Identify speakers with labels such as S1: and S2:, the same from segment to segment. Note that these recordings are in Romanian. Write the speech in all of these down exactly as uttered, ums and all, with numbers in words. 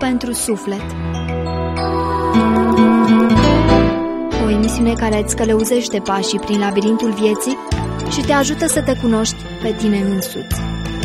S1: pentru suflet. O emisiune care îți călăuzește pașii prin labirintul vieții și te ajută să te cunoști pe tine însuți.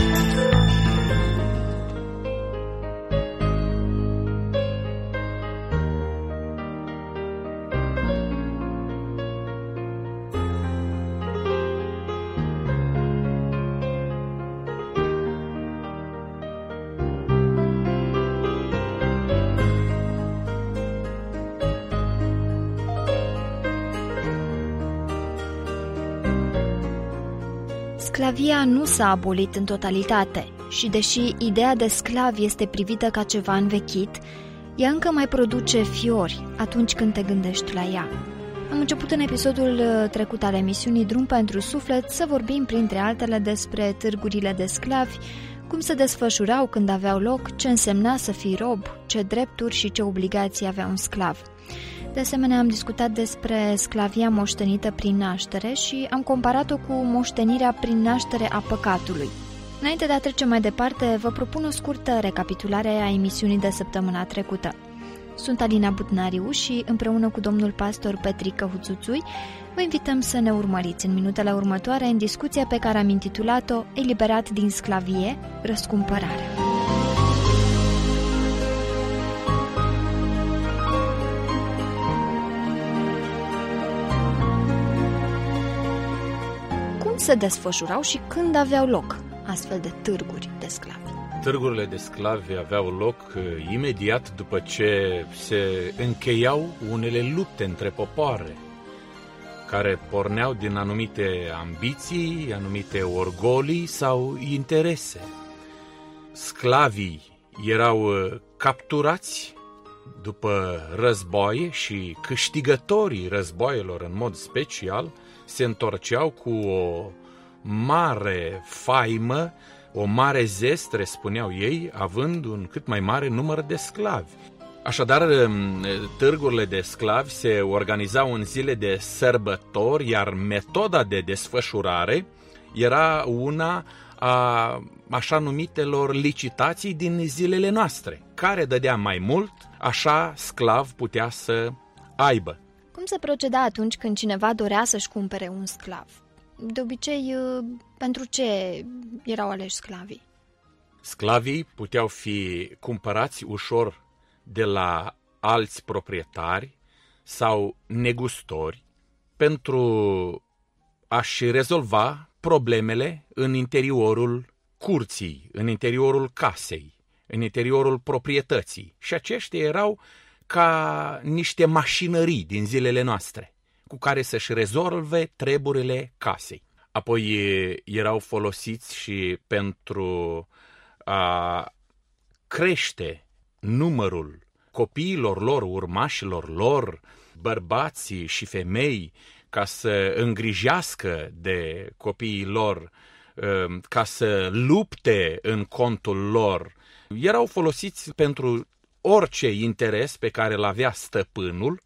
S1: Sclavia nu s-a abolit în totalitate și deși ideea de sclav este privită ca ceva învechit, ea încă mai produce fiori atunci când te gândești la ea. Am început în episodul trecut al emisiunii Drum pentru Suflet să vorbim printre altele despre târgurile de sclavi, cum se desfășurau când aveau loc, ce însemna să fii rob, ce drepturi și ce obligații avea un sclav. De asemenea, am discutat despre sclavia moștenită prin naștere și am comparat-o cu moștenirea prin naștere a păcatului. Înainte de a trece mai departe, vă propun o scurtă recapitulare a emisiunii de săptămâna trecută. Sunt Alina Budnariu și împreună cu domnul pastor Petrică Huțuțui vă invităm să ne urmăriți în minutele următoare în discuția pe care am intitulat-o Eliberat din sclavie, răscumpărarea. Se desfășurau și când aveau loc astfel de târguri de sclavi?
S2: Târgurile de sclavi aveau loc imediat după ce se încheiau unele lupte între popoare, care porneau din anumite ambiții, anumite orgolii sau interese. Sclavii erau capturați după războaie și câștigătorii războaielor în mod special se întorceau cu o mare faimă, o mare zestre, spuneau ei, având un cât mai mare număr de sclavi. Așadar, târgurile de sclavi se organizau în zile de sărbători, iar metoda de desfășurare era una a așa numitelor licitații din zilele noastre. Care dădea mai mult, așa sclav putea să aibă.
S1: Cum se proceda atunci când cineva dorea să-și cumpere un sclav? De obicei, pentru ce erau aleși sclavii?
S2: Sclavii puteau fi cumpărați ușor de la alți proprietari sau negustori pentru a-și rezolva problemele în interiorul curții, în interiorul casei, în interiorul proprietății. Și aceștia erau ca niște mașinării din zilele noastre, cu care să-și rezolve treburile casei. Apoi erau folosiți și pentru a crește numărul copiilor lor, urmașilor lor, bărbații și femei, ca să îngrijească de copiii lor, ca să lupte în contul lor. Erau folosiți pentru orice interes pe care îl avea stăpânul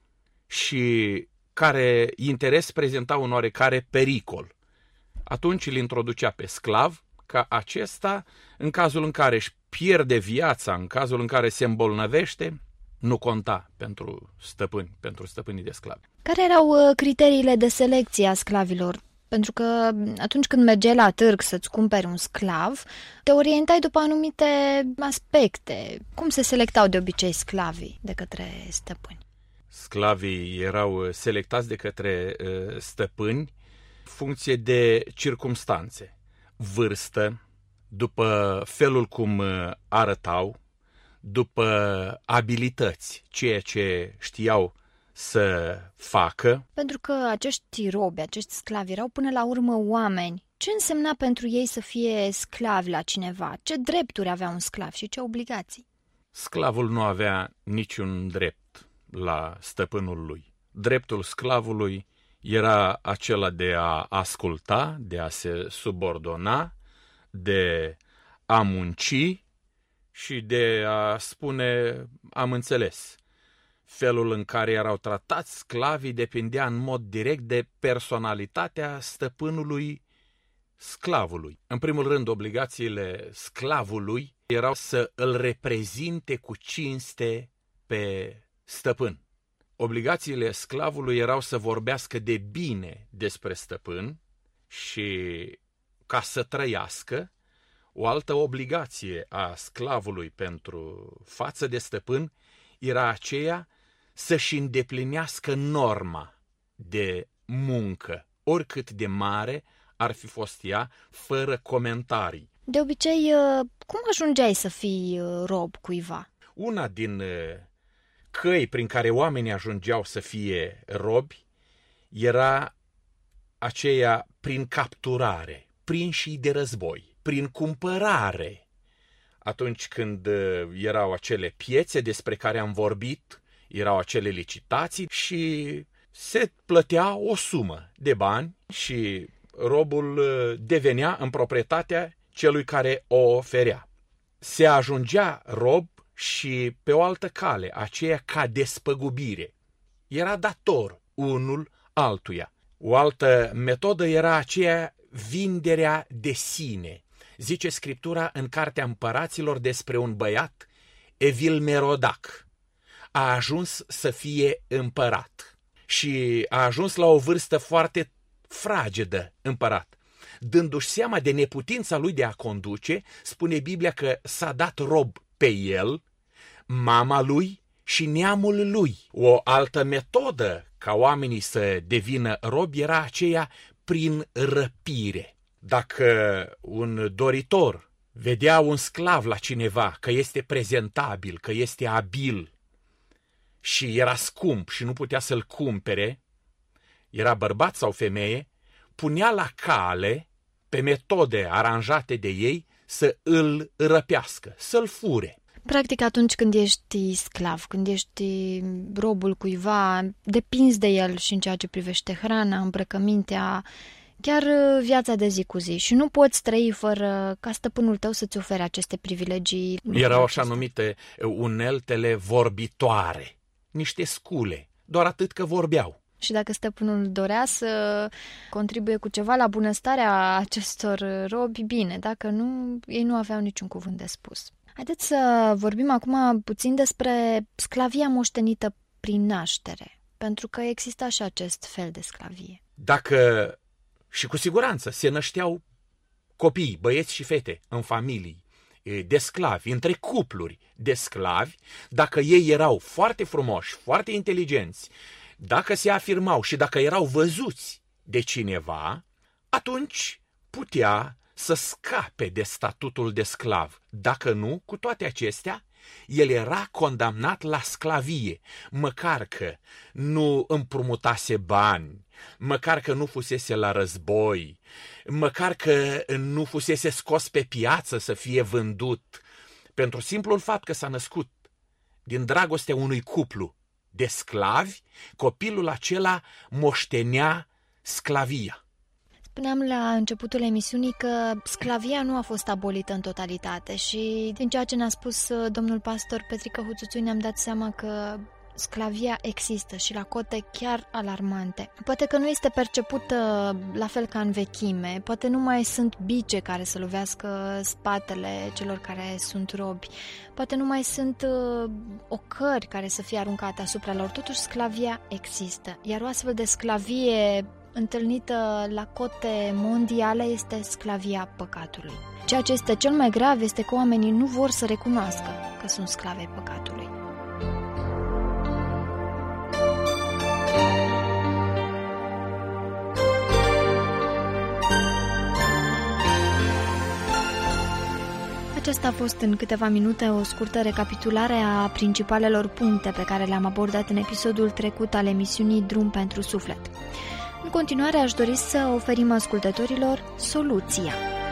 S2: și care interes prezenta un oarecare pericol. Atunci îl introducea pe sclav, ca acesta, în cazul în care își pierde viața, în cazul în care se îmbolnăvește, nu conta pentru stăpâni, pentru stăpânii de sclavi.
S1: Care erau criteriile de selecție a sclavilor? Pentru că atunci când mergeai la târg să-ți cumperi un sclav, te orientai după anumite aspecte. Cum se selectau de obicei sclavii de către stăpâni?
S2: Sclavii erau selectați de către uh, stăpâni funcție de circumstanțe, vârstă, după felul cum arătau, după abilități, ceea ce știau să facă.
S1: Pentru că acești robi, acești sclavi erau până la urmă oameni. Ce însemna pentru ei să fie sclavi la cineva? Ce drepturi avea un sclav și ce obligații?
S2: Sclavul nu avea niciun drept la stăpânul lui. Dreptul sclavului era acela de a asculta, de a se subordona, de a munci și de a spune am înțeles. Felul în care erau tratați sclavii depindea în mod direct de personalitatea stăpânului sclavului. În primul rând, obligațiile sclavului erau să îl reprezinte cu cinste pe stăpân. Obligațiile sclavului erau să vorbească de bine despre stăpân și, ca să trăiască, o altă obligație a sclavului pentru față de stăpân era aceea să-și îndeplinească norma de muncă, oricât de mare ar fi fost ea, fără comentarii.
S1: De obicei, cum ajungeai să fii rob cuiva?
S2: Una din căi prin care oamenii ajungeau să fie robi era aceea prin capturare, prinși de război, prin cumpărare. Atunci când erau acele piețe despre care am vorbit, erau acele licitații și se plătea o sumă de bani și robul devenea în proprietatea celui care o oferea. Se ajungea rob și pe o altă cale, aceea ca despăgubire. Era dator unul altuia. O altă metodă era aceea vinderea de sine. Zice Scriptura în Cartea Împăraților despre un băiat, Evil-Merodac. A ajuns să fie împărat și a ajuns la o vârstă foarte fragedă împărat. Dându-și seama de neputința lui de a conduce, spune Biblia că s-a dat rob pe el, mama lui și neamul lui. O altă metodă ca oamenii să devină robi era aceea prin răpire. Dacă un doritor vedea un sclav la cineva că este prezentabil, că este abil și era scump și nu putea să-l cumpere, era bărbat sau femeie, punea la cale, pe metode aranjate de ei, să îl răpească, să-l fure.
S1: Practic, atunci când ești sclav, când ești robul cuiva, depinzi de el și în ceea ce privește hrana, îmbrăcămintea, chiar viața de zi cu zi și nu poți trăi fără ca stăpânul tău să-ți ofere aceste privilegii.
S2: Erau așa numite uneltele vorbitoare, niște scule, doar atât că vorbeau.
S1: Și dacă stăpânul dorea să contribuie cu ceva la bunăstarea acestor robi, bine, dacă nu, ei nu aveau niciun cuvânt de spus. Haideți să vorbim acum puțin despre sclavia moștenită prin naștere, pentru că exista și acest fel de sclavie.
S2: Dacă, și cu siguranță, se nășteau copii, băieți și fete, în familii de sclavi, între cupluri de sclavi, dacă ei erau foarte frumoși, foarte inteligenți, dacă se afirmau și dacă erau văzuți de cineva, atunci putea să scape de statutul de sclav. Dacă nu, cu toate acestea, el era condamnat la sclavie, măcar că nu împrumutase bani, măcar că nu fusese la război, măcar că nu fusese scos pe piață să fie vândut, pentru simplul fapt că s-a născut din dragostea unui cuplu de sclavi, copilul acela moștenea sclavia.
S1: Spuneam la începutul emisiunii că sclavia nu a fost abolită în totalitate și din ceea ce ne-a spus domnul pastor Petrică Huțuțui ne-am dat seama că sclavia există și la cote chiar alarmante. Poate că nu este percepută la fel ca în vechime, poate nu mai sunt bice care să lovească spatele celor care sunt robi, poate nu mai sunt uh, ocări care să fie aruncate asupra lor, totuși sclavia există, iar o astfel de sclavie întâlnită la cote mondiale este sclavia păcatului. Ceea ce este cel mai grav este că oamenii nu vor să recunoască că sunt sclavi ai păcatului. Aceasta a fost în câteva minute o scurtă recapitulare a principalelor puncte pe care le-am abordat în episodul trecut al emisiunii Drum pentru Suflet. În continuare aș dori să oferim ascultătorilor soluția.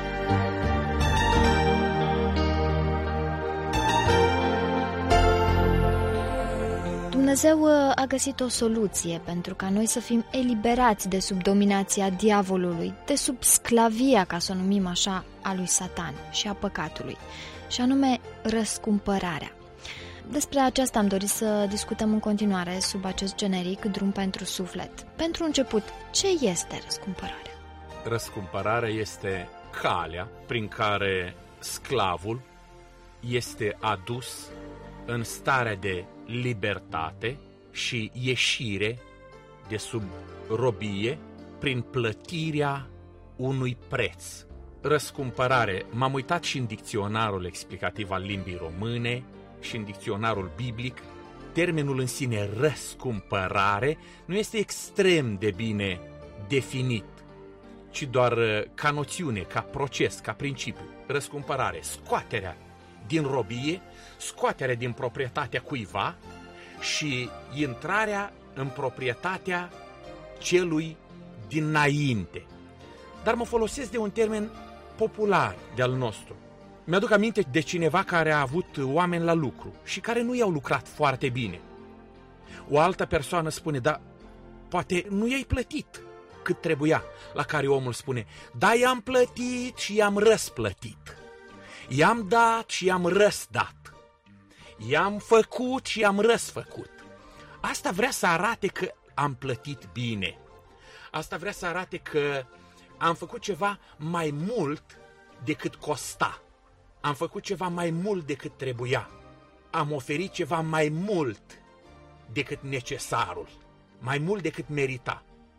S1: Dumnezeu a găsit o soluție pentru ca noi să fim eliberați de sub dominația diavolului, de sub sclavia, ca să o numim așa, a lui Satan și a păcatului, și anume răscumpărarea. Despre aceasta am dorit să discutăm în continuare sub acest generic Drum pentru Suflet. Pentru început, ce este răscumpărarea?
S2: Răscumpărarea este calea prin care sclavul este adus în starea de libertate și ieșire de sub robie prin plătirea unui preț. Răscumpărare. M-am uitat și în dicționarul explicativ al limbii române și în dicționarul biblic. Termenul în sine, răscumpărare, nu este extrem de bine definit, ci doar ca noțiune, ca proces, ca principiu. Răscumpărare, scoaterea din robie, scoaterea din proprietatea cuiva și intrarea în proprietatea celui dinainte. Dar mă folosesc de un termen popular de-al nostru. Mi-aduc aminte de cineva care a avut oameni la lucru și care nu i-au lucrat foarte bine. O altă persoană spune, da, poate nu i-ai plătit cât trebuia, la care omul spune, da, i-am plătit și i-am răsplătit. I-am dat și i-am răsdat. I-am făcut și i-am răsfăcut. Asta vrea să arate că am plătit bine. Asta vrea să arate că am făcut ceva mai mult decât costa. Am făcut ceva mai mult decât trebuia. Am oferit ceva mai mult decât necesarul. Mai mult decât merita.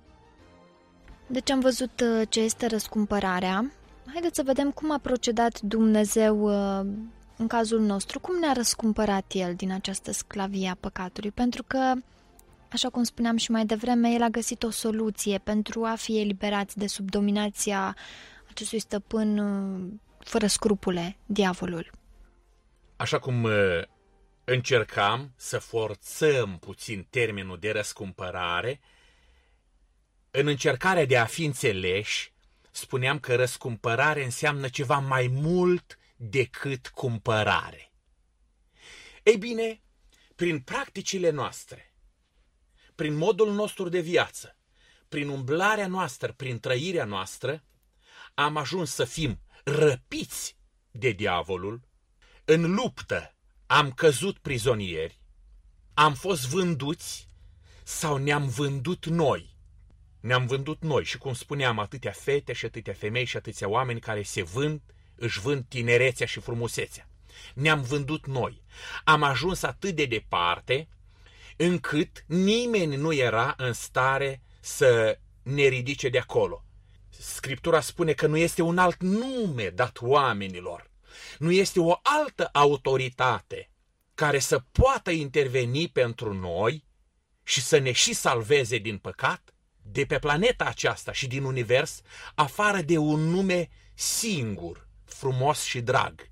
S1: Deci am văzut ce este răscumpărarea. Haideți să vedem cum a procedat Dumnezeu în cazul nostru. Cum ne-a răscumpărat El din această sclavie a păcatului? Pentru că, așa cum spuneam și mai devreme, El a găsit o soluție pentru a fi eliberați de sub dominația acestui stăpân fără scrupule, diavolul.
S2: Așa cum încercam să forțăm puțin termenul de răscumpărare, în încercarea de a fi înțeleși, spuneam că răscumpărare înseamnă ceva mai mult decât cumpărare. Ei bine, prin practicile noastre, prin modul nostru de viață, prin umblarea noastră, prin trăirea noastră, am ajuns să fim răpiți de diavolul, în luptă am căzut prizonieri, am fost vânduți sau ne-am vândut noi. Ne-am vândut noi și, cum spuneam, atâtea fete și atâtea femei și atâția oameni care se vând, își vând tinerețea și frumusețea. Ne-am vândut noi. Am ajuns atât de departe încât nimeni nu era în stare să ne ridice de acolo. Scriptura spune că nu este un alt nume dat oamenilor. Nu este o altă autoritate care să poată interveni pentru noi și să ne și salveze din păcat, de pe planeta aceasta și din univers, afară de un nume singur, frumos și drag,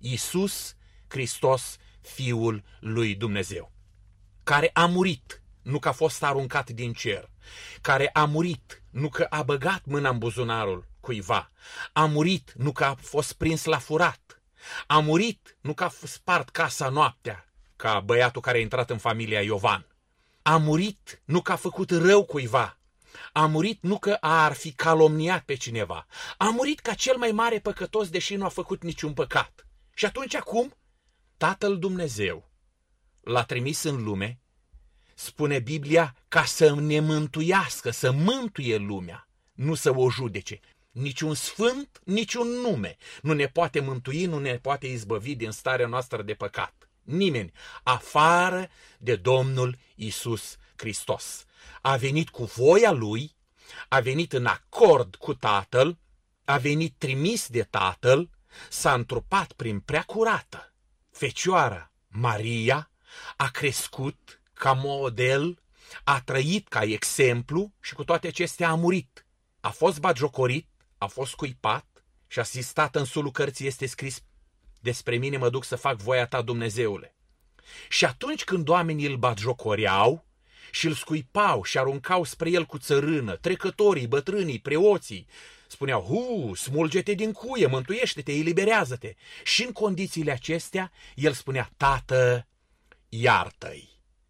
S2: Iisus Hristos, Fiul lui Dumnezeu, care a murit, nu că a fost aruncat din cer, care a murit, nu că a băgat mâna în buzunarul cuiva, a murit, nu că a fost prins la furat, a murit, nu că a spart casa noaptea, ca băiatul care a intrat în familia Iovan, a murit, nu că a făcut rău cuiva, a murit nu că ar fi calomniat pe cineva, a murit ca cel mai mare păcătos, deși nu a făcut niciun păcat. Și atunci acum, Tatăl Dumnezeu l-a trimis în lume, spune Biblia, ca să ne mântuiască, să mântuie lumea, nu să o judece. Niciun sfânt, niciun nume nu ne poate mântui, nu ne poate izbăvi din starea noastră de păcat. Nimeni, afară de Domnul Iisus Hristos. A venit cu voia Lui, a venit în acord cu Tatăl, a venit trimis de Tatăl, s-a întrupat prin preacurată. Fecioara Maria a crescut ca model, a trăit ca exemplu și cu toate acestea a murit. A fost batjocorit, a fost scuipat și asistat în sulul cărții este scris: despre mine mă duc să fac voia ta, Dumnezeule. Și atunci când oamenii îl batjocoreau și îl scuipau și aruncau spre el cu țărână, trecătorii, bătrânii, preoții, spuneau: hu, smulge-te din cuie, mântuiește-te, eliberează-te. Și în condițiile acestea, el spunea: Tată, iartă-i.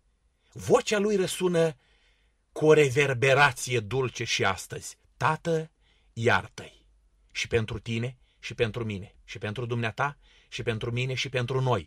S2: Vocea lui răsună cu o reverberație dulce și astăzi: Tată, iartă-i. Și pentru tine, și pentru mine, și pentru dumneata, și pentru mine, și pentru noi.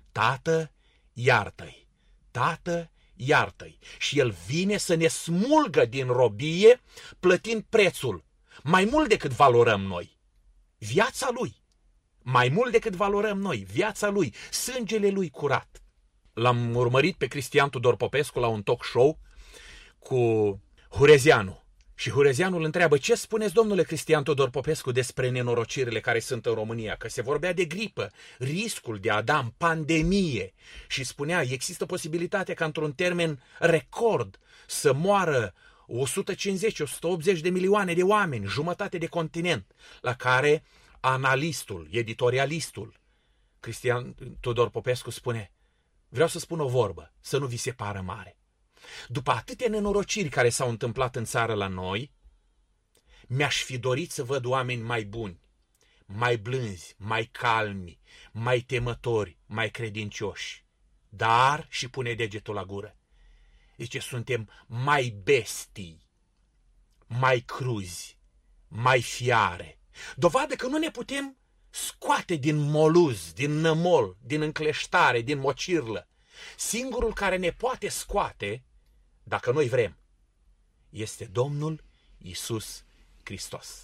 S2: Tată, iartă-i. Tată, iartă-i. Și el vine să ne smulgă din robie, plătind prețul mai mult decât valorăm noi. Viața lui. mai mult decât valorăm noi, viața lui, sângele lui curat. L-am urmărit pe Cristian Tudor Popescu la un talk show cu Hurezeanu. Și Hurezeanu îl întreabă: ce spuneți, domnule Cristian Tudor Popescu, despre nenorocirile care sunt în România? Că se vorbea de gripă, riscul de Adam, pandemie. Și spunea, există posibilitatea ca într-un termen record să moară o sută cincizeci - o sută optzeci de milioane de oameni, jumătate de continent. La care analistul, editorialistul Cristian Tudor Popescu spune: vreau să spun o vorbă, să nu vi se pară mare. După atâtea nenorociri care s-au întâmplat în țară la noi, mi-aș fi dorit să văd oameni mai buni, mai blânzi, mai calmi, mai temători, mai credincioși. Dar, și pune degetul la gură, zice, suntem mai bestii, mai cruzi, mai fiare. Dovadă că nu ne putem scoate din moluz, din nămol, din încleștare, din mocirlă. Singurul care ne poate scoate, dacă noi vrem, este Domnul Iisus Hristos.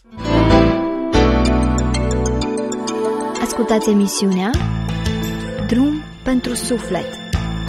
S1: Ascultați emisiunea Drum pentru Suflet.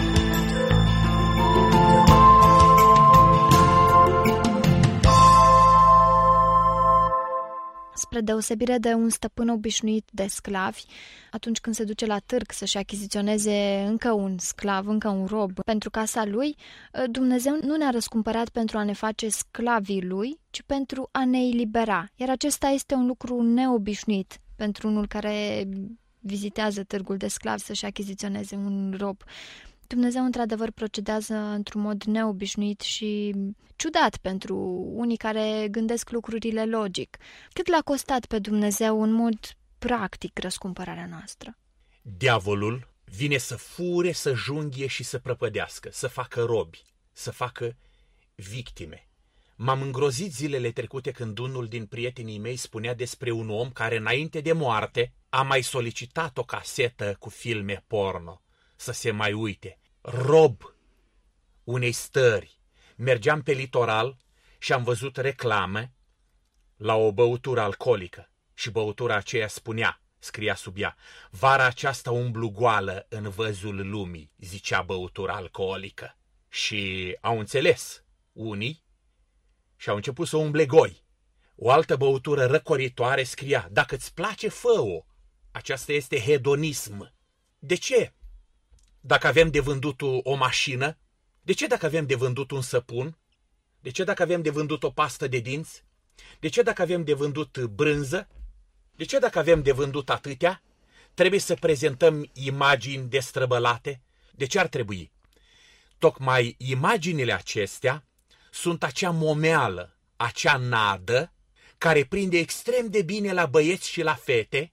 S1: Spre deosebire de un stăpân obișnuit de sclavi, atunci când se duce la târg să-și achiziționeze încă un sclav, încă un rob pentru casa lui, Dumnezeu nu ne-a răscumpărat pentru a ne face sclavii lui, ci pentru a ne elibera. Iar acesta este un lucru neobișnuit pentru unul care vizitează târgul de sclavi să-și achiziționeze un rob. Dumnezeu într-adevăr procedează într-un mod neobișnuit și ciudat pentru unii care gândesc lucrurile logic. Cât l-a costat pe Dumnezeu în mod practic răscumpărarea noastră?
S2: Diavolul vine să fure, să junghie și să prăpădească, să facă robi, să facă victime. M-am îngrozit zilele trecute când unul din prietenii mei spunea despre un om care înainte de moarte a mai solicitat o casetă cu filme porno să se mai uite. Rob unei stări. Mergeam pe litoral și am văzut reclame la o băutură alcoolică și băutura aceea spunea, scria sub ea, vara aceasta umblu goală în văzul lumii, zicea băutura alcoolică. Și au înțeles unii și au început să umble goi. O altă băutură răcoritoare scria, dacă îți place, fă-o. Aceasta este hedonism. De ce? Dacă avem de vândut o mașină? De ce dacă avem de vândut un săpun? De ce dacă avem de vândut o pastă de dinți? De ce dacă avem de vândut brânză? De ce dacă avem de vândut atâtea? Trebuie să prezentăm imagini destrăbălate? De ce ar trebui? Tocmai imaginile acestea sunt acea momeală, acea nadă, care prinde extrem de bine la băieți și la fete,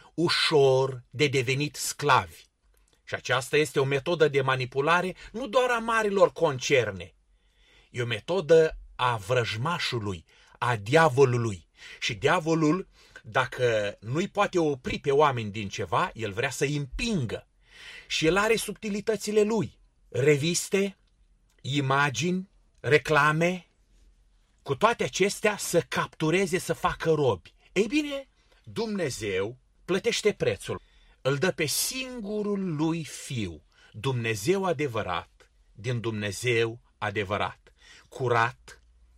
S2: ușor de devenit sclavi. Și aceasta este o metodă de manipulare nu doar a marilor concerne, e o metodă a vrăjmașului, a diavolului. Și diavolul, dacă nu-i poate opri pe oameni din ceva, el vrea să-i împingă. Și el are subtilitățile lui. Reviste, imagini, reclame, cu toate acestea să captureze, să facă robi. Ei bine, Dumnezeu plătește prețul. Îl dă pe singurul lui Fiu, Dumnezeu adevărat, din Dumnezeu adevărat, curat,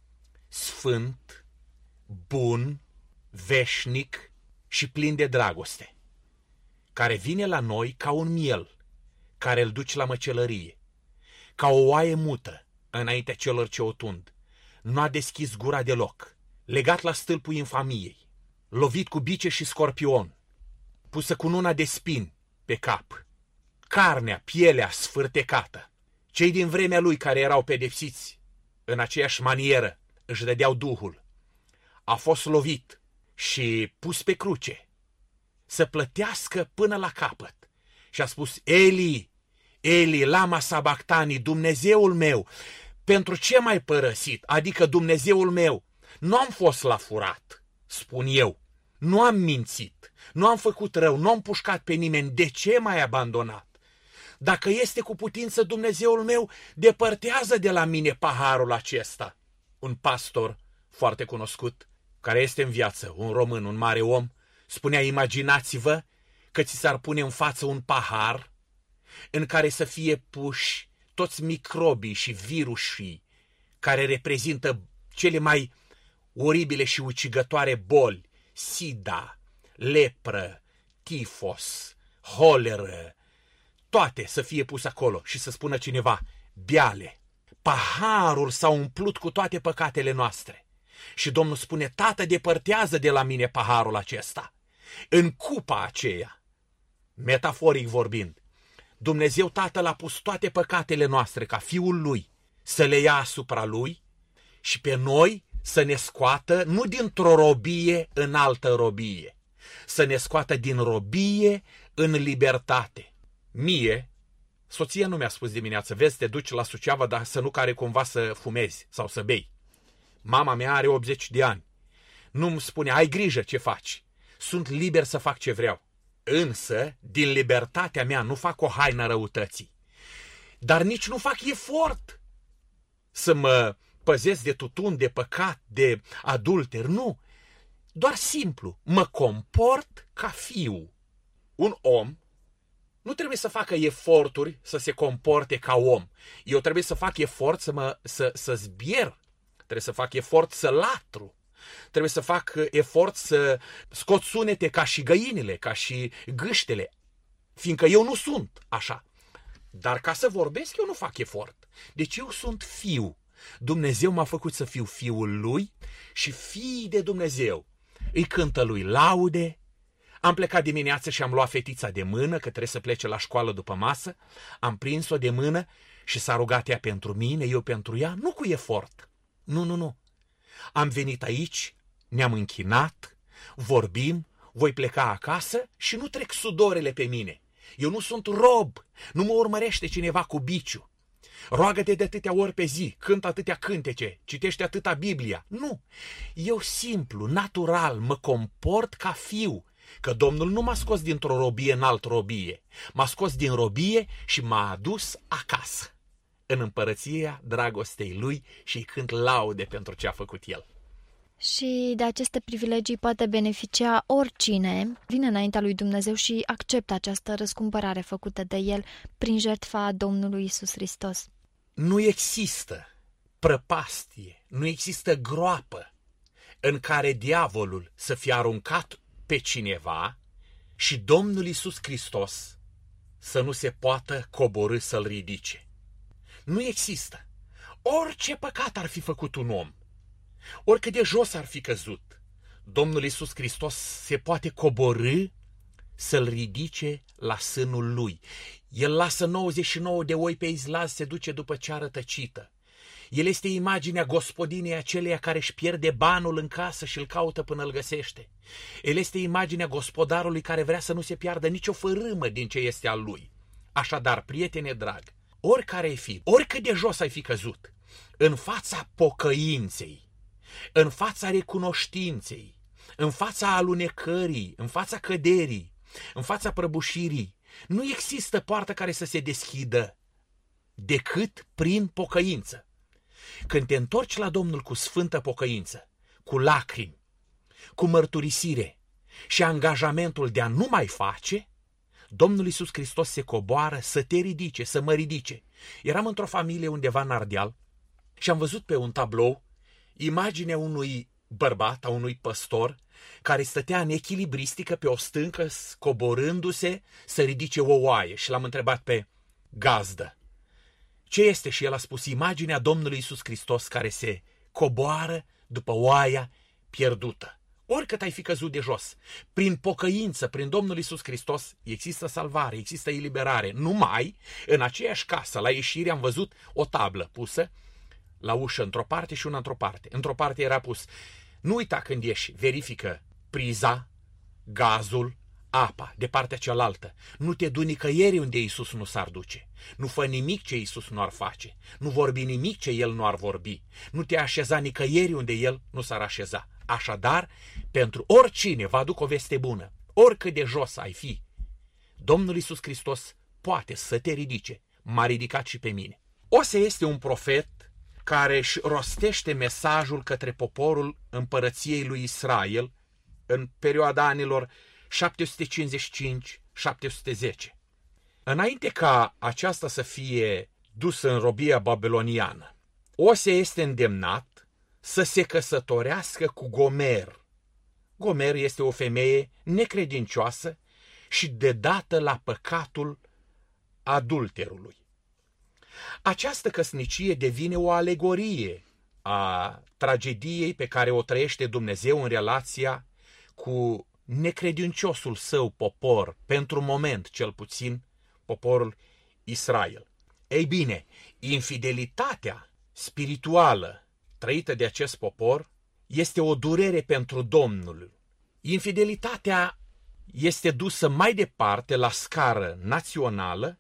S2: sfânt, bun, veșnic și plin de dragoste, care vine la noi ca un miel, care îl duci la măcelărie, ca o oaie mută înaintea celor ce o tund. Nu a deschis gura deloc, legat la stâlpul infamiei, lovit cu bice și scorpion, pusă cu nuna de spini pe cap, carnea, pielea sfârtecată. Cei din vremea lui care erau pedepsiți în aceeași manieră își dădeau duhul. A fost lovit și pus pe cruce să plătească până la capăt. Și a spus, Eli, Eli, lama sabactani, Dumnezeul meu, pentru ce m-ai părăsit? Adică Dumnezeul meu, nu am fost la furat, spun eu, nu am mințit, nu am făcut rău, nu am pușcat pe nimeni, de ce m-ai abandonat? Dacă este cu putință Dumnezeul meu, depărtează de la mine paharul acesta. Un pastor foarte cunoscut, care este în viață, un român, un mare om, spunea, imaginați-vă că ți s-ar pune în față un pahar în care să fie puși toți microbii și virusii care reprezintă cele mai oribile și ucigătoare boli, sida, lepră, tifos, holeră, toate să fie puse acolo și să spună cineva, beale. Paharul s-a umplut cu toate păcatele noastre. Și Domnul spune, Tată, depărtează de la mine paharul acesta. În cupa aceea, metaforic vorbind, Dumnezeu Tatăl a pus toate păcatele noastre ca Fiul Lui să le ia asupra Lui și pe noi să ne scoată nu dintr-o robie în altă robie, să ne scoată din robie în libertate. Mie, soția nu mi-a spus dimineață, vezi, te duci la Suceava, dar să nu care cumva să fumezi sau să bei. Mama mea are optzeci de ani. Nu-mi spune, ai grijă ce faci. Sunt liber să fac ce vreau. Însă, din libertatea mea nu fac o haină răutății. Dar nici nu fac efort să mă păzesc de tutun, de păcat, de adulter. Nu. Doar simplu, mă comport ca fiu. Un om nu trebuie să facă eforturi să se comporte ca om. Eu trebuie să fac efort să mă să, să zbier. Trebuie să fac efort să latru. Trebuie să fac efort să scot sunete ca și găinile, ca și gâștele. Fiindcă eu nu sunt așa. Dar ca să vorbesc, eu nu fac efort. Deci eu sunt fiu. Dumnezeu m-a făcut să fiu fiul lui și fii de Dumnezeu. Îi cântă lui laude. Am plecat dimineața și am luat fetița de mână, că trebuie să plece la școală după masă. Am prins-o de mână și s-a rugat ea pentru mine, eu pentru ea, nu cu efort. Nu, nu, nu. Am venit aici, ne-am închinat, vorbim, voi pleca acasă și nu trec sudorele pe mine. Eu nu sunt rob, nu mă urmărește cineva cu biciu. Roagă-te de atâtea ori pe zi, cântă atâtea cântece, citește atâta Biblia. Nu, eu simplu, natural, mă comport ca fiu, că Domnul nu m-a scos dintr-o robie în altă robie, m-a scos din robie și m-a adus acasă, în împărăția dragostei Lui și îi cânt laude pentru ce a făcut El.
S1: Și de aceste privilegii poate beneficia oricine vine înaintea lui Dumnezeu și acceptă această răscumpărare făcută de El prin jertfa Domnului Iisus Hristos.
S2: Nu există prăpastie, nu există groapă în care diavolul să fie aruncat pe cineva și Domnul Iisus Hristos să nu se poată coborî să-l ridice. Nu există. Orice păcat ar fi făcut un om, oricât de jos ar fi căzut, Domnul Iisus Hristos se poate coborî să-l ridice la sânul Lui. El lasă nouăzeci și nouă de oi pe izlaz, se duce după ceară tăcită. El este imaginea gospodinei aceleia care își pierde banul în casă și îl caută până îl găsește. El este imaginea gospodarului care vrea să nu se piardă nicio fărâmă din ce este al lui. Așadar, prietene drag, oricare ai fi, oricât de jos ai fi căzut, în fața pocăinței, în fața recunoștinței, în fața alunecării, în fața căderii, în fața prăbușirii, nu există poartă care să se deschidă decât prin pocăință. Când te întorci la Domnul cu sfântă pocăință, cu lacrimi, cu mărturisire și angajamentul de a nu mai face, Domnul Iisus Hristos se coboară să te ridice, să mă ridice. Eram într-o familie undeva în Ardeal și am văzut pe un tablou imaginea unui bărbat, a unui păstor, care stătea în echilibristică pe o stâncă, coborându-se să ridice o oaie. Și l-am întrebat pe gazdă ce este și el a spus imaginea Domnului Iisus Hristos care se coboară după oaia pierdută. Oricât ai fi căzut de jos, prin pocăință, prin Domnul Iisus Hristos, există salvare, există eliberare. Numai în aceeași casă, la ieșire, am văzut o tablă pusă la ușă într-o parte și una într-o parte. Într-o parte era pus: nu uita când ieși, verifică priza, gazul, apa, de partea cealaltă. Nu te du nicăieri unde Iisus nu s-ar duce. Nu fă nimic ce Iisus nu ar face. Nu vorbi nimic ce El nu ar vorbi. Nu te așeza nicăieri unde El nu s-ar așeza. Așadar, pentru oricine vă aduc o veste bună, oricât de jos ai fi, Domnul Iisus Hristos poate să te ridice. M-a ridicat și pe mine. Osea este un profet care își rostește mesajul către poporul împărăției lui Israel în perioada anilor șapte sute cincizeci și cinci șapte sute zece. Înainte ca aceasta să fie dusă în robia babiloniană, Osea este îndemnat să se căsătorească cu Gomer. Gomer este o femeie necredincioasă și dedată la păcatul adulterului. Această căsnicie devine o alegorie a tragediei pe care o trăiește Dumnezeu în relația cu necredinciosul său popor, pentru moment cel puțin, poporul Israel. Ei bine, infidelitatea spirituală trăită de acest popor este o durere pentru Domnul. Infidelitatea este dusă mai departe la scară națională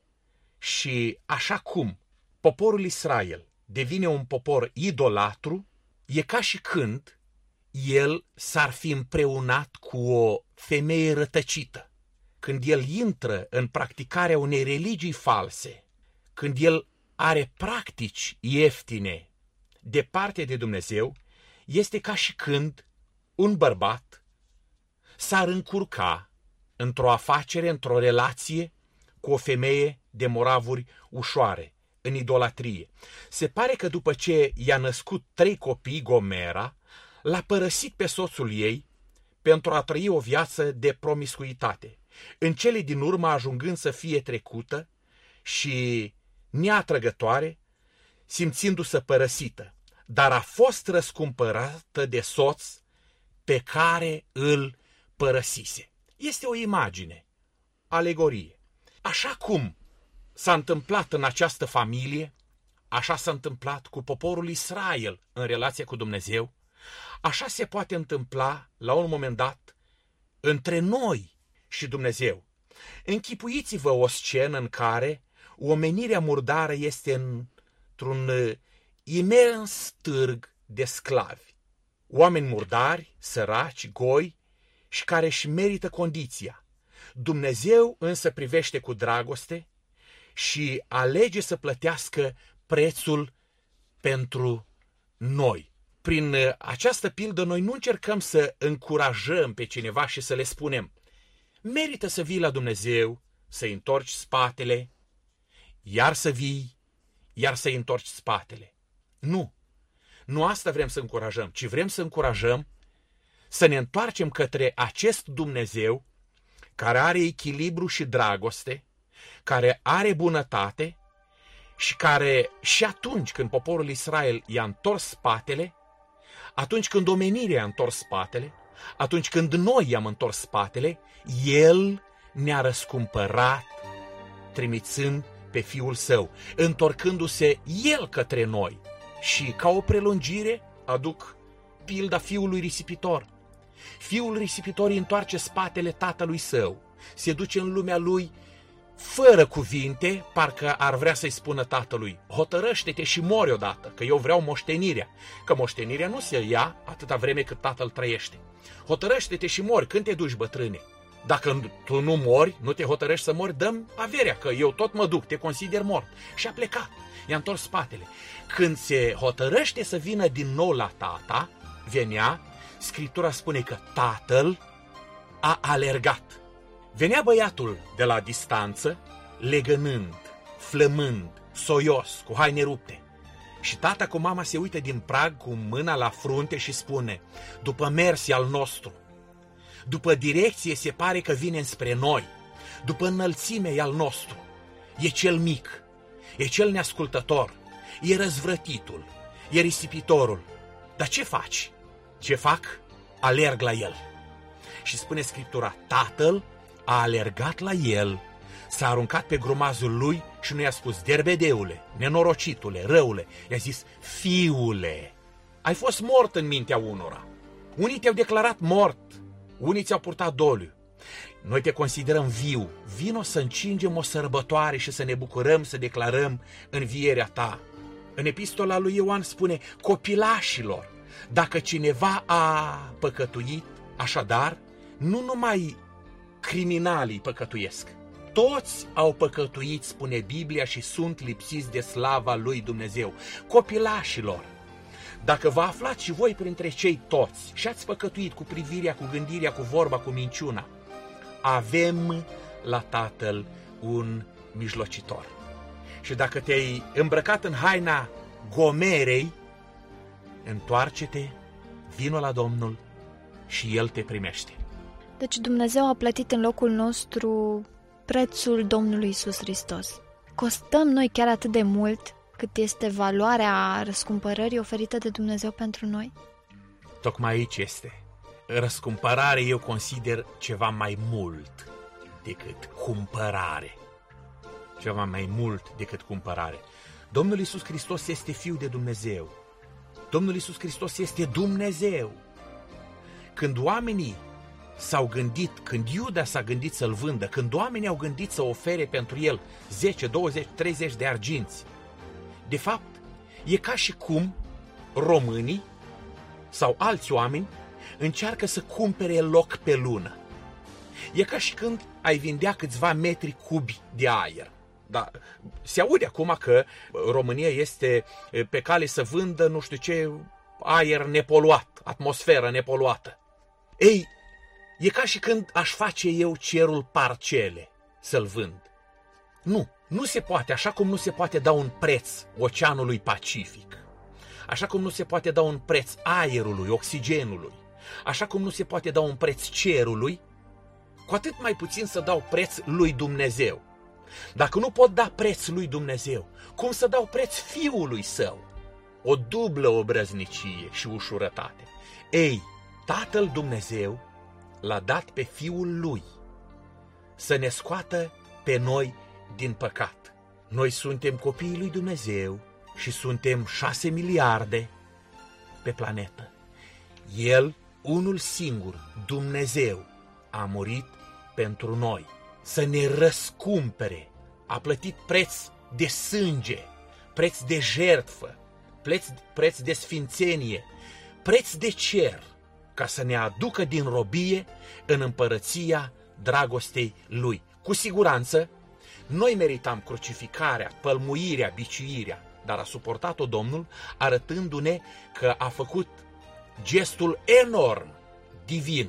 S2: și așa cum poporul Israel devine un popor idolatru, e ca și când el s-ar fi împreunat cu o femeie rătăcită. Când el intră în practicarea unei religii false, când el are practici ieftine departe de Dumnezeu, este ca și când un bărbat s-ar încurca într-o afacere, într-o relație cu o femeie de moravuri ușoare, în idolatrie. Se pare că după ce i-a născut trei copii, Gomera l-a părăsit pe soțul ei pentru a trăi o viață de promiscuitate, în cele din urmă ajungând să fie trecută și neatrăgătoare, simțindu-se părăsită, dar a fost răscumpărată de soț pe care îl părăsise. Este o imagine, alegorie. Așa cum s-a întâmplat în această familie, așa s-a întâmplat cu poporul Israel în relația cu Dumnezeu, așa se poate întâmpla la un moment dat între noi și Dumnezeu. Închipuiți-vă o scenă în care omenirea murdară este într-un imens târg de sclavi. Oameni murdari, săraci, goi și care își merită condiția. Dumnezeu însă privește cu dragoste și alege să plătească prețul pentru noi. Prin această pildă noi nu încercăm să încurajăm pe cineva și să le spunem: merită să vii la Dumnezeu, să-i întorci spatele, iar să vii, iar să-i întorci spatele. Nu, nu asta vrem să încurajăm, ci vrem să încurajăm să ne întoarcem către acest Dumnezeu care are echilibru și dragoste, care are bunătate și care și atunci când poporul Israel i-a întors spatele, atunci când omenirea i-a întors spatele, atunci când noi i-am întors spatele, El ne-a răscumpărat trimițând pe Fiul Său, întorcându-se El către noi. Și ca o prelungire aduc pilda fiului risipitor. Fiul risipitor îi întoarce spatele tatălui său, se duce în lumea lui fără cuvinte, parcă ar vrea să-i spună tatălui: hotărăște-te și mori odată, că eu vreau moștenirea, că moștenirea nu se ia atâta vreme cât tatăl trăiește. Hotărăște-te și mori, când te duci, bătrâne? Dacă tu nu mori, nu te hotărăști să mori, dăm averea, că eu tot mă duc, te consider mort. Și a plecat, i-a întors spatele. Când se hotărăște să vină din nou la tata, venea, Scriptura spune că tatăl a alergat. Venea băiatul de la distanță, legănând, flămând, soios, cu haine rupte. Și tata cu mama se uită din prag cu mâna la frunte și spune: după mersi al nostru, după direcție se pare că vine spre noi, după înălțime e al nostru. E cel mic, e cel neascultător, e răzvrătitul, e risipitorul. Dar ce faci? Ce fac? Alerg la el. Și spune Scriptura: tatăl a alergat la el, s-a aruncat pe grumazul lui și nu i-a spus: derbedeule, nenorocitule, răule. I-a zis: fiule, ai fost mort în mintea unora. Unii te-au declarat mort, unii ți-au purtat doliu. Noi te considerăm viu. Vino să încingem o sărbătoare și să ne bucurăm, să declarăm învierea ta. În epistola lui Ioan spune: copilașilor, dacă cineva a păcătuit, așadar, nu numai criminalii păcătuiesc. Toți au păcătuit, spune Biblia, și sunt lipsiți de slava lui Dumnezeu. Copilașilor, dacă vă aflați și voi printre cei toți și ați păcătuit cu privirea, cu gândirea, cu vorba, cu minciuna, avem la Tatăl un mijlocitor. Și dacă te-ai îmbrăcat în haina gomerei, întoarce-te, vino la Domnul și El te primește.
S1: Deci Dumnezeu a plătit în locul nostru prețul Domnului Iisus Hristos. Costăm noi chiar atât de mult cât este valoarea răscumpărării oferită de Dumnezeu pentru noi?
S2: Tocmai aici este. Răscumpărare eu consider ceva mai mult decât cumpărare. Ceva mai mult decât cumpărare. Domnul Iisus Hristos este Fiul de Dumnezeu. Domnul Iisus Hristos este Dumnezeu. Când oamenii s-au gândit, când Iuda s-a gândit să-L vândă, când oamenii au gândit să ofere pentru El zece, douăzeci, treizeci de arginți, de fapt, e ca și cum românii sau alți oameni încearcă să cumpere loc pe lună. E ca și când ai vindea câțiva metri cubi de aer. Da, se aude acum că România este pe cale să vândă nu știu ce aer nepoluat, atmosferă nepoluată. Ei, e ca și când aș face eu cerul parcele să-l vând. Nu, nu se poate, așa cum nu se poate da un preț Oceanului Pacific, așa cum nu se poate da un preț aerului, oxigenului, așa cum nu se poate da un preț cerului, cu atât mai puțin să dau preț lui Dumnezeu. Dacă nu pot da preț lui Dumnezeu, cum să dau preț Fiului Său? O dublă obrăznicie și ușurătate. Ei, Tatăl Dumnezeu l-a dat pe Fiul Lui să ne scoată pe noi din păcat. Noi suntem copiii lui Dumnezeu și suntem șase miliarde pe planetă. El, unul singur, Dumnezeu, a murit pentru noi, să ne răscumpere. A plătit preț de sânge, preț de jertfă, preț, preț de sfințenie, preț de cer, ca să ne aducă din robie în împărăția dragostei Lui. Cu siguranță, noi meritam crucificarea, pălmuirea, biciuirea, dar a suportat-o Domnul, arătându-ne că a făcut gestul enorm, divin,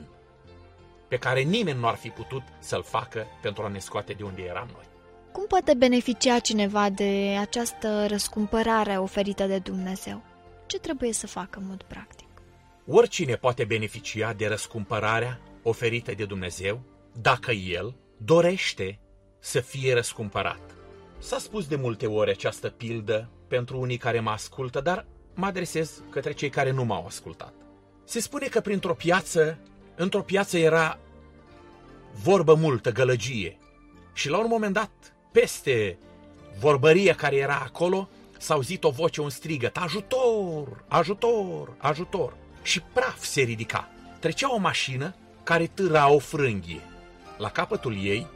S2: pe care nimeni nu ar fi putut să-l facă pentru a ne scoate de unde eram noi.
S1: Cum poate beneficia cineva de această răscumpărare oferită de Dumnezeu? Ce trebuie să facă în mod practic?
S2: Oricine poate beneficia de răscumpărarea oferită de Dumnezeu dacă el dorește să fie răscumpărat. S-a spus de multe ori această pildă pentru unii care mă ascultă, dar mă adresez către cei care nu m-au ascultat. Se spune că printr-o piață, într-o piață era vorbă multă, gălăgie, și la un moment dat, peste vorbăria care era acolo, s-a auzit o voce, un strigăt: ajutor, ajutor, ajutor! Și praf se ridica. Trecea o mașină care târa o frânghie. La capătul ei,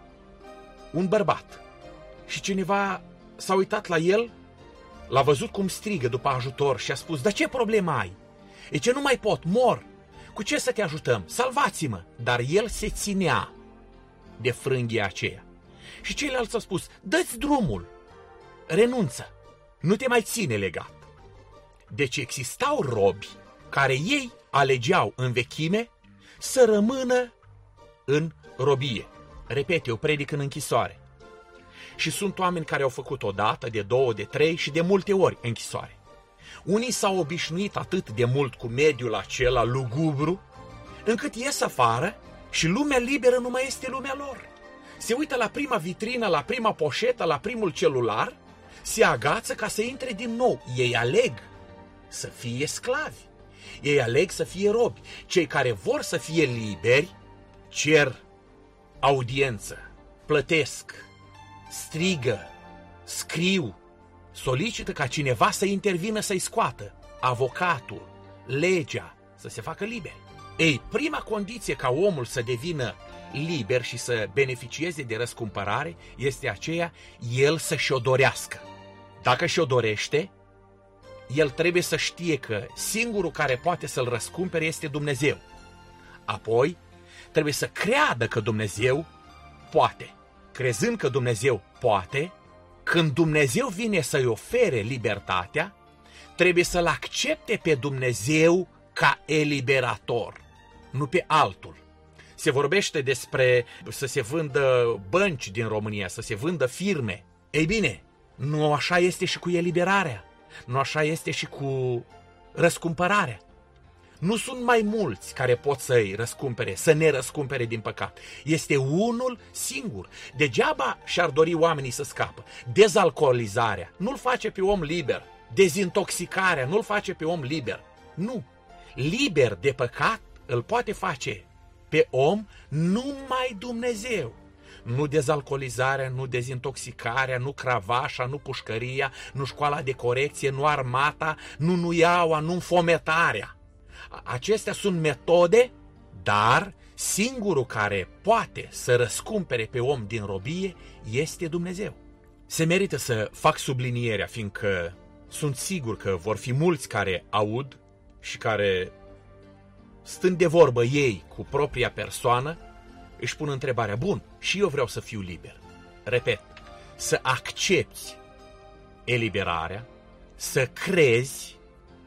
S2: un bărbat. Și cineva s-a uitat la el, l-a văzut cum strigă după ajutor și a spus: dar ce problemă ai? E ce nu mai pot, mor! Cu ce să te ajutăm? Salvați-mă! Dar el se ținea de frânghia aceea. Și ceilalți au spus: dă-ți drumul, renunță, nu te mai ține legat. Deci existau robi care ei alegeau în vechime să rămână în robie. Repet, eu predic în închisoare. Și sunt oameni care au făcut o dată, de două, de trei și de multe ori închisoare. Unii s-au obișnuit atât de mult cu mediul acela lugubru, încât ies afară și lumea liberă nu mai este lumea lor. Se uită la prima vitrină, la prima poșetă, la primul celular, se agață ca să intre din nou. Ei aleg să fie sclavi. Ei aleg să fie robi. Cei care vor să fie liberi cer audiență, plătesc, strigă, scriu, solicită ca cineva să intervină să-i scoată. Avocatul, legea, să se facă liberi. Ei, prima condiție ca omul să devină liber și să beneficieze de răscumpărare este aceea, el să și-o dorească. Dacă și-o dorește, el trebuie să știe că singurul care poate să-l răscumpere este Dumnezeu. Apoi, trebuie să creadă că Dumnezeu poate. Crezând că Dumnezeu poate, când Dumnezeu vine să-i ofere libertatea, trebuie să-L accepte pe Dumnezeu ca eliberator, nu pe altul. Se vorbește despre să se vândă bănci din România, să se vândă firme. Ei bine, nu așa este și cu eliberarea, nu așa este și cu răscumpărarea. Nu sunt mai mulți care pot să-i răscumpere, să ne răscumpere din păcat. Este unul singur. Degeaba și-ar dori oamenii să scapă. Dezalcoolizarea nu-l face pe om liber. Dezintoxicarea nu-l face pe om liber. Nu. Liber de păcat îl poate face pe om numai Dumnezeu. Nu dezalcoolizarea, nu dezintoxicarea, nu cravașa, nu pușcăria, nu școala de corecție, nu armata, nu nuiaua, nu înfometarea. Acestea sunt metode, dar singurul care poate să răscumpere pe om din robie este Dumnezeu. Se merită să fac sublinierea, fiindcă sunt sigur că vor fi mulți care aud și care, stând de vorbă ei cu propria persoană, își pun întrebarea: bun, și eu vreau să fiu liber. Repet, să accepti eliberarea, să crezi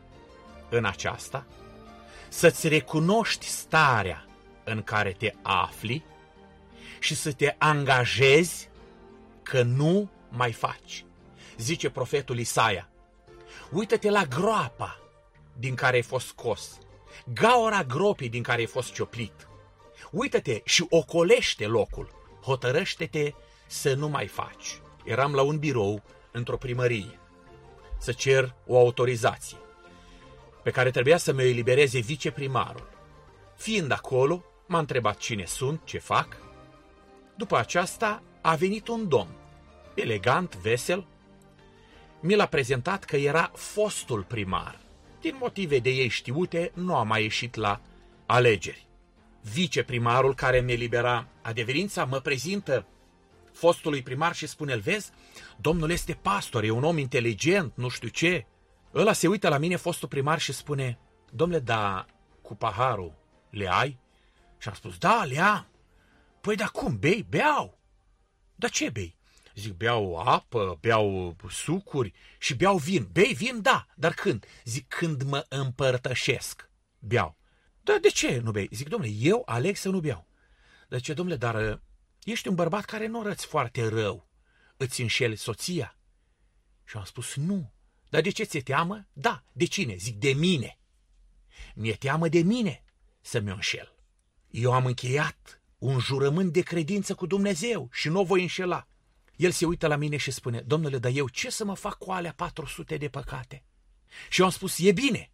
S2: în aceasta, să-ți recunoști starea în care te afli și să te angajezi că nu mai faci. Zice profetul Isaia: uită-te la groapa din care ai fost scos, gaura gropii din care ai fost cioplit. Uită-te și ocolește locul, hotărăște-te să nu mai faci. Eram la un birou într-o primărie să cer o autorizație pe care trebuia să mi-o elibereze viceprimarul. Fiind acolo, m-a întrebat cine sunt, ce fac. După aceasta a venit un domn, elegant, vesel. Mi l-a prezentat că era fostul primar. Din motive de ei știute, nu a mai ieșit la alegeri. Viceprimarul care mi elibera adeverința mă prezintă fostului primar și spune: îl vezi? Domnul este pastor, e un om inteligent, nu știu ce. Ăla se uită la mine, fostul primar, și spune: domnule, da, cu paharul le ai? Și am spus: da, le am. Păi, dar cum, bei? Beau. Dar ce bei? Zic: beau apă, beau sucuri și beau vin. Bei vin? Da. Dar când? Zic: când mă împărtășesc, beau. Dar de ce nu bei? Zic: domnule, eu aleg să nu beau. Dar ce, domnule, dar ești un bărbat care nu arăți foarte rău. Îți înșeli soția? Și am spus: nu. Dar de ce ți-e teamă? Da. De cine? Zic: de mine. Mi-e teamă de mine să mi-o înșel. Eu am încheiat un jurământ de credință cu Dumnezeu și nu o voi înșela. El se uită la mine și spune: domnule, dar eu ce să mă fac cu alea patru sute de păcate? Și eu am spus: e bine.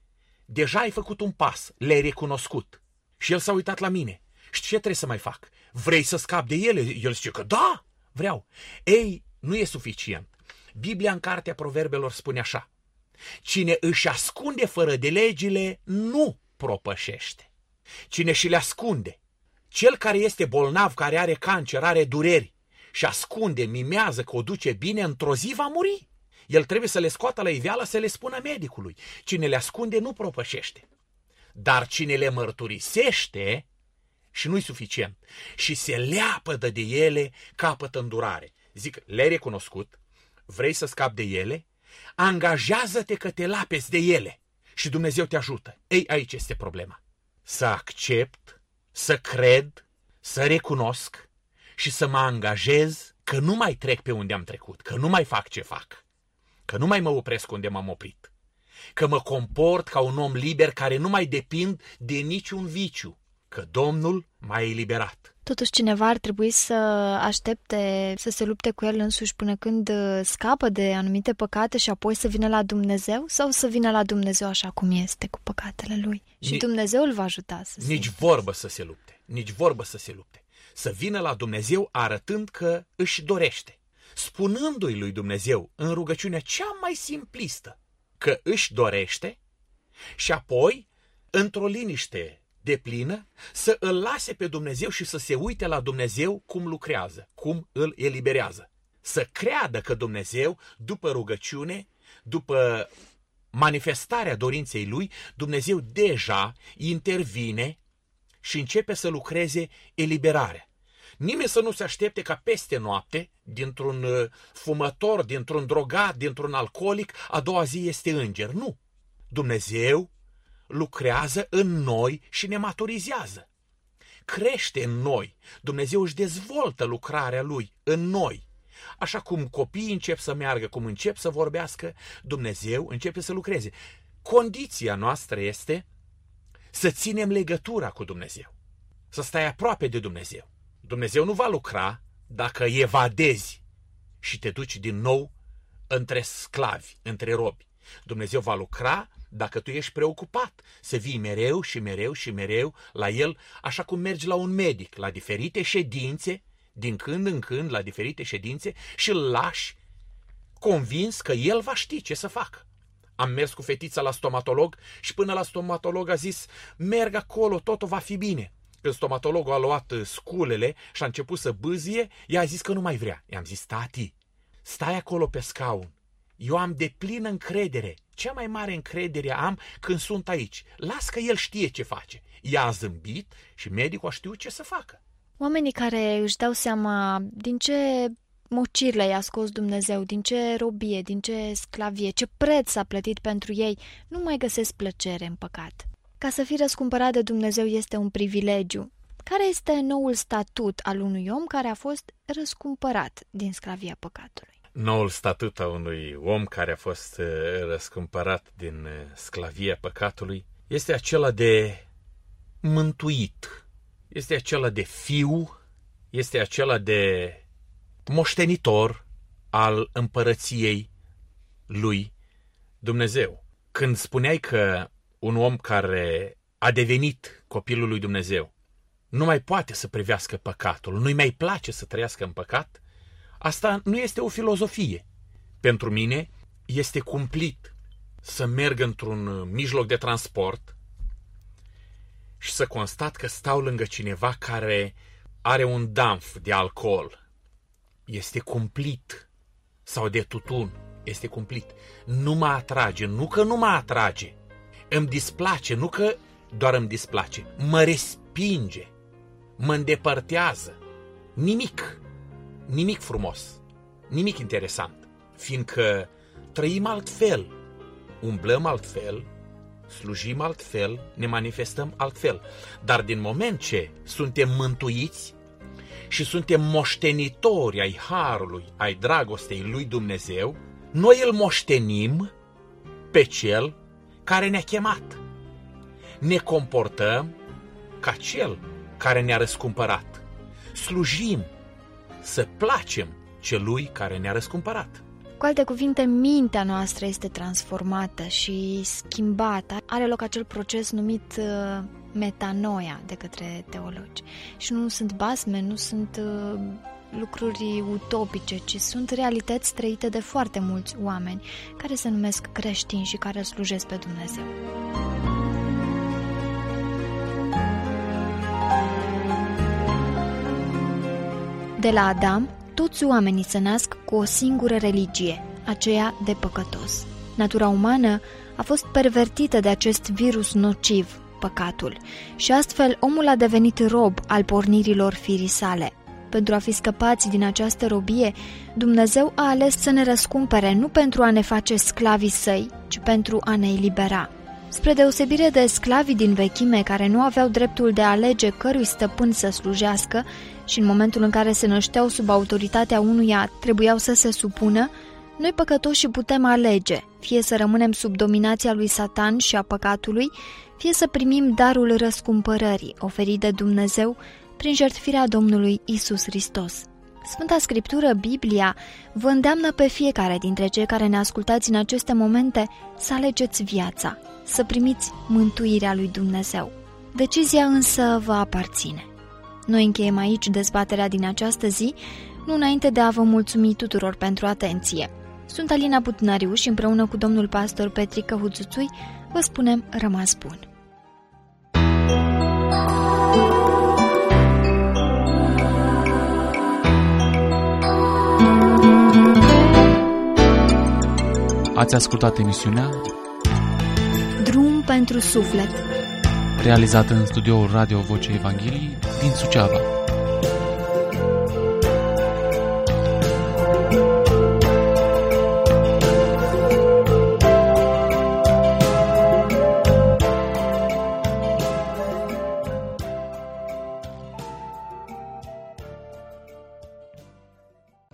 S2: Deja ai făcut un pas, le-ai recunoscut. Și el s-a uitat la mine. Și ce trebuie să mai fac? Vrei să scap de ele? El zice că da, vreau. Ei, nu e suficient. Biblia în Cartea Proverbelor spune așa: cine își ascunde fără de legile nu propășește. Cine și le ascunde, cel care este bolnav, care are cancer, are dureri și ascunde, mimează că o duce bine, într-o zi va muri. El trebuie să le scoată la iveală, să le spună medicului. Cine le ascunde nu propășește. Dar cine le mărturisește, și nu-i suficient, și se leapădă de ele, capătă îndurare. Zic: le-ai recunoscut, vrei să scapi de ele, angajează-te că te lapezi de ele și Dumnezeu te ajută. Ei, aici este problema. Să accept, să cred, să recunosc și să mă angajez că nu mai trec pe unde am trecut, că nu mai fac ce fac, că nu mai mă opresc unde m-am oprit, că mă comport ca un om liber care nu mai depind de niciun viciu, că Domnul m-a eliberat.
S1: Totuși cineva ar trebui să aștepte să se lupte cu el însuși până când scapă de anumite păcate și apoi să vină la Dumnezeu, sau să vină la Dumnezeu așa cum este cu păcatele lui? Și Ni- Dumnezeu îl va ajuta să se...
S2: Nici vorbă să se lupte, nici vorbă să se lupte. Să vină la Dumnezeu arătând că își dorește, spunându-i lui Dumnezeu în rugăciunea cea mai simplistă că își dorește și apoi, într-o liniște deplină, să îl lase pe Dumnezeu și să se uite la Dumnezeu cum lucrează, cum îl eliberează. Să creadă că Dumnezeu, după rugăciune, după manifestarea dorinței lui, Dumnezeu deja intervine și începe să lucreze eliberarea. Nimeni să nu se aștepte ca peste noapte, dintr-un fumător, dintr-un drogat, dintr-un alcoolic, a doua zi este înger. Nu! Dumnezeu lucrează în noi și ne maturizează. crește în noi, Dumnezeu își dezvoltă lucrarea Lui în noi. Așa cum copiii încep să meargă, cum încep să vorbească, Dumnezeu începe să lucreze. Condiția noastră este să ținem legătura cu Dumnezeu, să stai aproape de Dumnezeu. Dumnezeu nu va lucra dacă evadezi și te duci din nou între sclavi, între robi. Dumnezeu va lucra dacă tu ești preocupat, să vii mereu și mereu și mereu la El, așa cum mergi la un medic, la diferite ședințe, din când în când, la diferite ședințe, și îl lași convins că El va ști ce să facă. Am mers cu fetița la stomatolog și până la stomatolog a zis, merg acolo, totul va fi bine. Când stomatologul a luat sculele și a început să bâzie, ea a zis că nu mai vrea. I-am zis, tati, stai acolo pe scaun. Eu am deplină încredere. Cea mai mare încredere am când sunt aici. Las că el știe ce face. Ea a zâmbit și medicul a știut ce să facă.
S1: Oamenii care își dau seama din ce mocirle i-a scos Dumnezeu, din ce robie, din ce sclavie, ce preț a plătit pentru ei, nu mai găsesc plăcere în păcat. Ca să fii răscumpărat de Dumnezeu este un privilegiu. Care este noul statut al unui om care a fost răscumpărat din sclavia păcatului?
S2: Noul statut al unui om care a fost răscumpărat din sclavia păcatului este acela de mântuit, este acela de fiu, este acela de moștenitor al împărăției lui Dumnezeu. Când spuneai că un om care a devenit copilul lui Dumnezeu nu mai poate să privească păcatul, nu-i mai place să trăiască în păcat, asta nu este o filozofie. Pentru mine este cumplit să merg într-un mijloc de transport și să constat că stau lângă cineva care are un damf de alcool. Este cumplit. Sau de tutun. Este cumplit. Nu mă atrage. Nu că nu mă atrage. Îmi displace. Nu că doar îmi displace. Mă respinge. Mă îndepărtează. Nimic. Nimic frumos. Nimic interesant. Fiindcă trăim altfel. Umblăm altfel. Slujim altfel. Ne manifestăm altfel. Dar din moment ce suntem mântuiți și suntem moștenitori ai harului, ai dragostei lui Dumnezeu, noi îl moștenim pe Cel care ne-a chemat. Ne comportăm ca Cel care ne-a răscumpărat. Slujim, să placem Celui care ne-a răscumpărat.
S1: Cu alte cuvinte, mintea noastră este transformată și schimbată. Are loc acel proces numit uh, metanoia de către teologi. Și nu sunt basme, nu sunt uh, lucruri utopice, ci sunt realități trăite de foarte mulți oameni care se numesc creștini și care slujesc pe Dumnezeu. De la Adam, toți oamenii se nasc cu o singură religie, aceea de păcătos. Natura umană a fost pervertită de acest virus nociv, păcatul, și astfel omul a devenit rob al pornirilor firii sale. Pentru a fi scăpați din această robie, Dumnezeu a ales să ne răscumpere nu pentru a ne face sclavii săi, ci pentru a ne elibera. Spre deosebire de sclavii din vechime care nu aveau dreptul de a alege cărui stăpân să slujească și în momentul în care se nășteau sub autoritatea unuia trebuiau să se supună, noi păcătoși putem alege, fie să rămânem sub dominația lui Satan și a păcatului, fie să primim darul răscumpărării oferit de Dumnezeu prin jertfirea Domnului Isus Hristos. Sfânta Scriptură, Biblia, vă îndeamnă pe fiecare dintre cei care ne ascultați în aceste momente să alegeți viața, să primiți mântuirea lui Dumnezeu. Decizia însă vă aparține. Noi încheiem aici dezbaterea din această zi, nu înainte de a vă mulțumi tuturor pentru atenție. Sunt Alina Putnariu și împreună cu domnul pastor Petrică Huțuțui vă spunem rămas bun.
S3: Ați ascultat emisiunea
S1: Drum pentru suflet,
S3: realizată în studioul Radio Vocea Evangheliei din Suceava.